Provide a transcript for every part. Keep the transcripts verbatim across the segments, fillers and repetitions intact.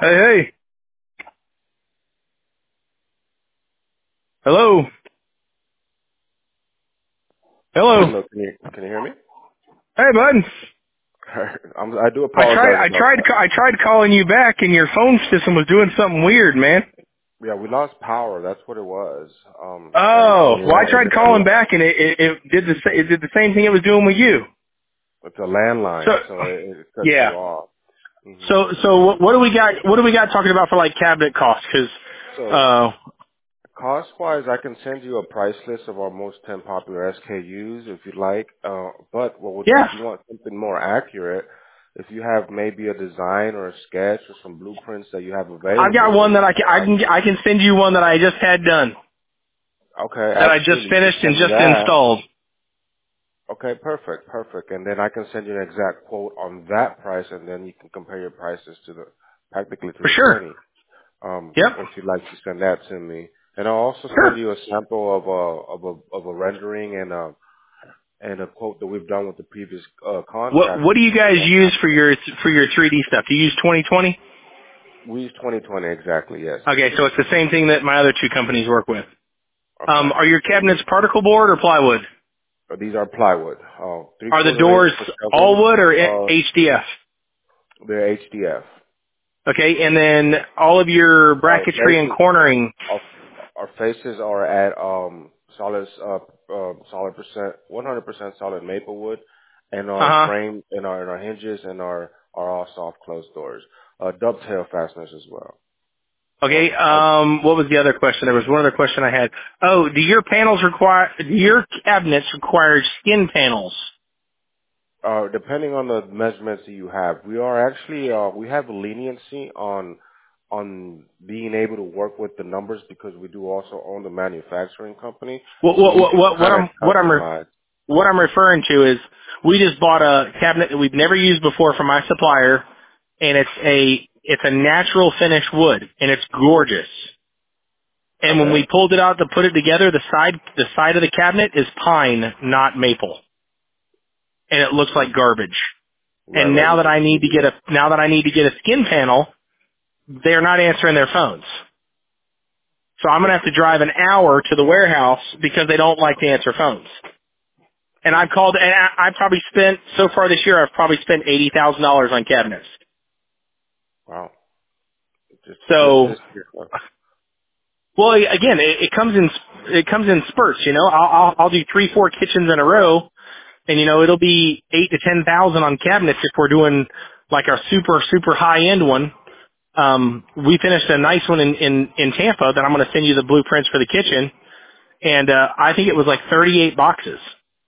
Hey, hey. Hello. Hello. Hello, can you can you hear me? Hey, bud. I'm, I do I tried, apologize I about tried, that. I tried calling you back, and your phone system was doing something weird, man. Yeah, we lost power. That's what it was. Um, and Oh, and well, I yeah, tried it's a calling back, and it, it, it did the sa- it did the same thing it was doing with you. it's a So, landline, so it, it cuts yeah. you off. hmm So, so what, what do we got? What do we got talking about for like cabinet costs? Because, So uh, cost wise, I can send you a price list of our most ten popular S K Us if you'd like. Uh, but what would, yeah, if you want something more accurate, if you have maybe a design or a sketch or some blueprints that you have I've got available, one that I can, I can, I can send you one that I just had done, okay, that I just absolutely, you can finished and send me just that. installed. Okay, perfect, perfect. And then I can send you an exact quote on that price, and then you can compare your prices to the practically to For the sure. penny. Um, Yep. if you'd like to send that to me, and I'll also send Sure. you a sample of a of a of a rendering and a and a quote that we've done with the previous uh, What What contractor. do you guys use for your for your three D stuff? Do you use twenty twenty? We use twenty twenty exactly. Yes. Okay, so it's the same thing that my other two companies work with. Um, Okay. are your cabinets particle board or plywood? So these are plywood, uh, three Are the quarter inch doors for all shelving. wood or Uh, H D F? they're H D F. Okay, and then all of your Our bracketry and faces cornering. Our our faces are at um solid uh, uh solid percent one hundred percent solid maple wood, and Uh our huh. frame and our and our hinges and our are all soft closed doors. Uh dovetail fasteners as well. Okay. Um I, Um, what was the other question? There was one other question I had. Oh, do your panels require? Do your cabinets require skin panels? uh depending on the measurements that you have, we are actually uh we have leniency on on being able to work with the numbers because we do also own the manufacturing company. What So what we what can what, what kind of I'm what I'm re- customize. what I'm referring to is we just bought a cabinet that we've never used before from my supplier, and it's a it's a natural finish wood, and it's gorgeous. And when we Okay. pulled it out to put it together, the side the side of the cabinet is pine, not maple, and it looks like garbage. Right, And right. now We that can I need see to get a now that I need to get a skin panel, they're not answering their phones. So I'm gonna have to drive an hour to the warehouse because they don't like to answer phones. And I've called, and I, I probably spent so far this year. I've probably spent eighty thousand dollars on cabinets. wow. Just, just, So, just. Uh, well, again, it, it comes in it comes in spurts. You know, I'll, I'll I'll do three, four kitchens in a row, and you know, it'll be eight to ten thousand on cabinets if we're doing like our super super high end one. Um, we finished a nice one in in, in Tampa that I'm going to send you the blueprints for the kitchen, and uh, I think it was like thirty-eight boxes.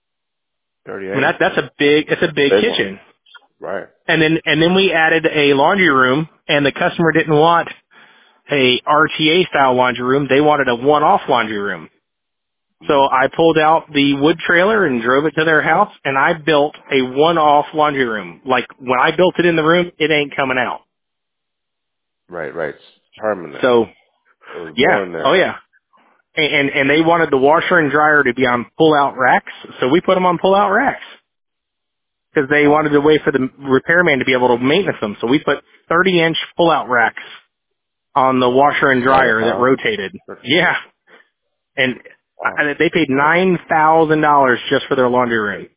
I mean, that Thirty-eight. that's a big it's a big Big one. kitchen. Right. And then and then we added a laundry room, and the customer didn't want a R T A style laundry room. They wanted a one-off laundry room. So Mm. I pulled out the wood trailer and drove it to their house, and I built a one-off laundry room. Like when I built it in the room, it ain't coming out. Right. Right. It's permanent. So It was yeah, born oh there. yeah. And and, and they wanted the washer and dryer to be on pull-out racks, so we put them on pull-out racks because they Wow. wanted to wait for the repairman to be able to maintenance them. So we put thirty-inch pull-out racks on the washer and Inside dryer the that house. rotated. Yeah, and Wow. I, they paid nine thousand dollars just for their laundry room.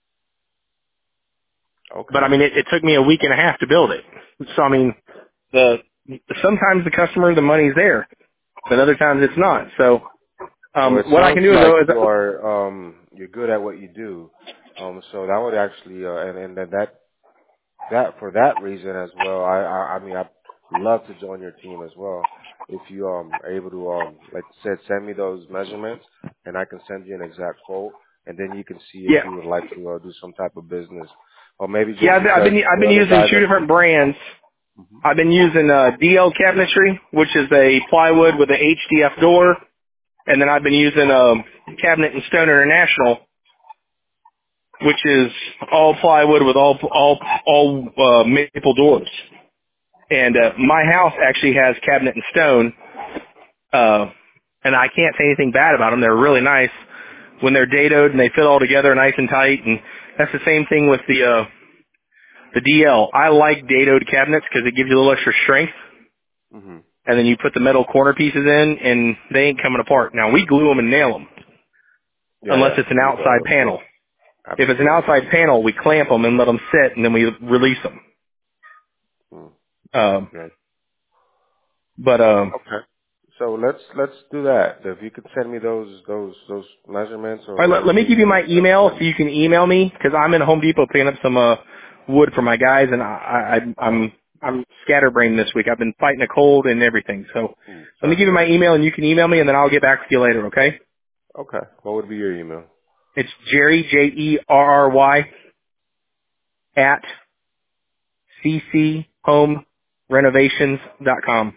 But I Okay. mean, it, it took me a week and a half to build it. So I mean, the sometimes the customer, the money's there, but other times it's not. So Well, um, it what I sounds can do is, like though, is you are um you're good at what you do. Um, so that would actually uh, and and then that that for that reason as well. I I, I mean I'd love to join your team as well. If you um are able to um like I said, send me those measurements and I can send you an exact quote, and then you can see if yeah, you would like to uh, do some type of business, or maybe yeah. just I've, I've because been I've the been other using guys two are. different brands. Mhm. I've been using uh, D L cabinetry, which is a plywood with an H D F door, and then I've been using um, Cabinet and Stone International, which is all plywood with all all all uh, maple doors. And uh, my house actually has Cabinet and Stone, uh, and I can't say anything bad about them. They're really nice when they're dadoed and they fit all together nice and tight. And that's the same thing with the uh, the D L. I like dadoed cabinets because it gives you a little extra strength. Mhm. and then you put the metal corner pieces in, and they ain't coming apart. Now we glue them and nail them, Yeah, unless yeah. it's an You, outside uh, panel. If it's an absolutely. outside panel, we clamp them and let them sit, and then we release them. Mm. Um, Yeah. but um, Okay. So let's let's do that. If you could send me those those those measurements or, all right, let, or let me the give you my email estimate. so you can email me because I'm in Home Depot picking up some uh, wood for my guys, and I, I, I'm I'm scatterbrained this week. I've been fighting a cold and everything. So Ooh, let me sorry to give you hear my email, and you can email me, and then I'll get back with you later. Okay? that. Okay. What would be your email? It's Jerry J E R R Y at c c home renovations dot com.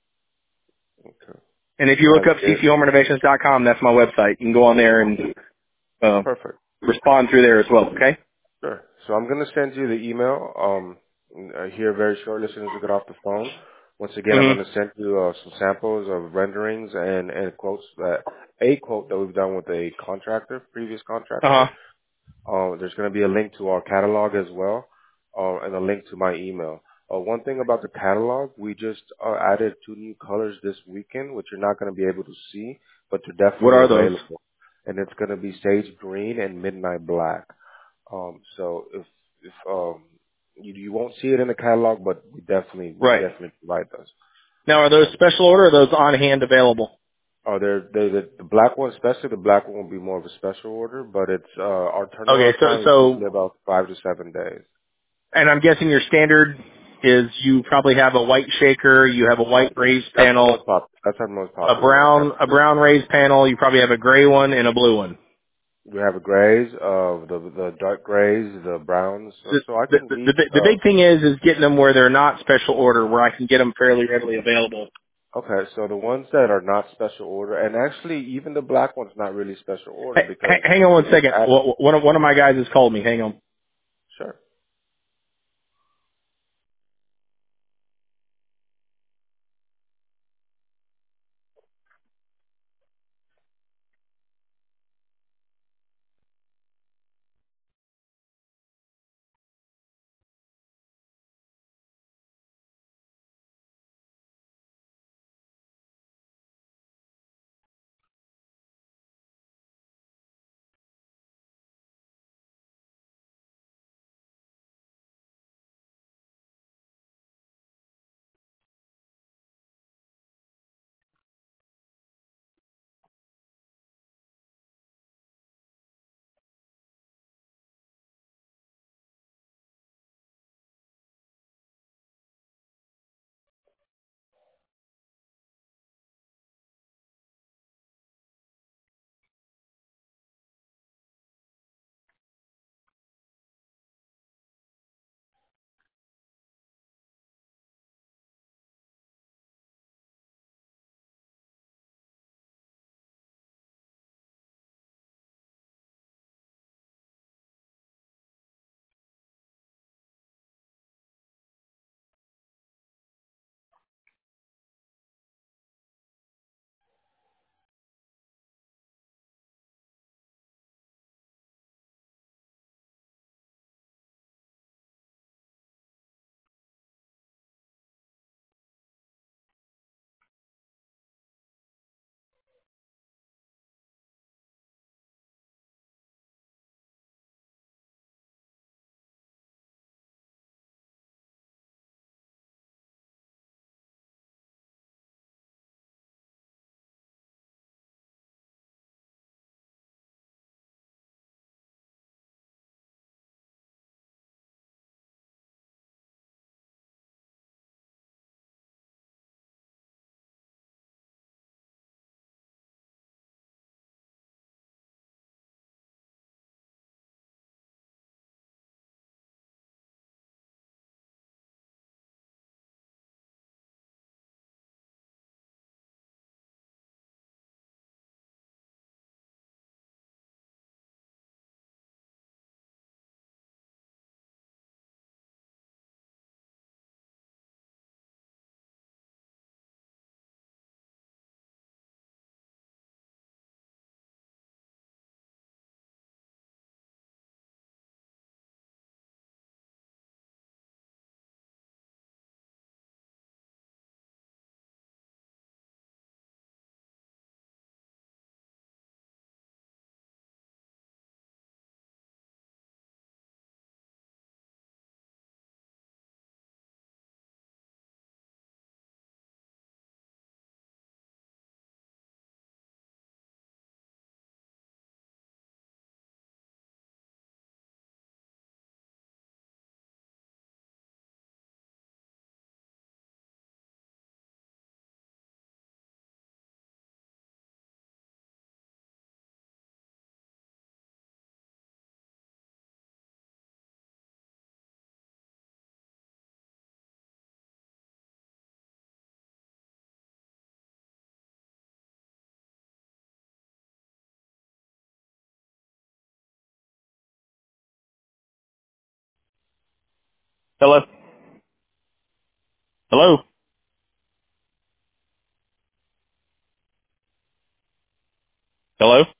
Okay. And if you Uh, look up yeah. c c home renovations dot com, that's my website. You can go on there and uh, Perfect. respond through there as well. Okay? Sure. So I'm gonna send you the email um uh, here very shortly as soon as we get off the phone. Once again, I'm Mhm. gonna send you uh, some samples of renderings and and quotes that a quote that we've done with a contractor, previous Uh contractor. huh. Uh, there's going to be a link to our catalog as well, uh, and a link to my email. Uh, one thing about the catalog, we just uh, added two new colors this weekend, which you're not going to be able to see, but they're What definitely are those? available. And it's going to be sage green and midnight black. Um, so if if um, you, you won't see it in the catalog, but we definitely we Right. definitely provide those. Now, are those Um, special order or are those on hand available? oh, they're, they the, the black one, especially the black one, will be more of a special order, but it's uh, our Okay, turnaround so time is so, usually about five to seven days. and I'm guessing your standard is you probably have a white shaker, you have a white raised That's the panel, most pop. That's our most a popular one. brown Yep. a brown raised panel, you probably have a gray one and a blue one. We have a grays, uh, the the dark grays, the browns. So, The, so I the, can the, meet. the Uh, big thing is is getting them where they're not special order, where I can get them fairly readily available. okay, so the ones that are not special order, and actually even the black one's not really special order Hey, because h- hang on we one just second. add. One one of one of my guys has called me. Hang on. Sure. Hello? Hello? Hello?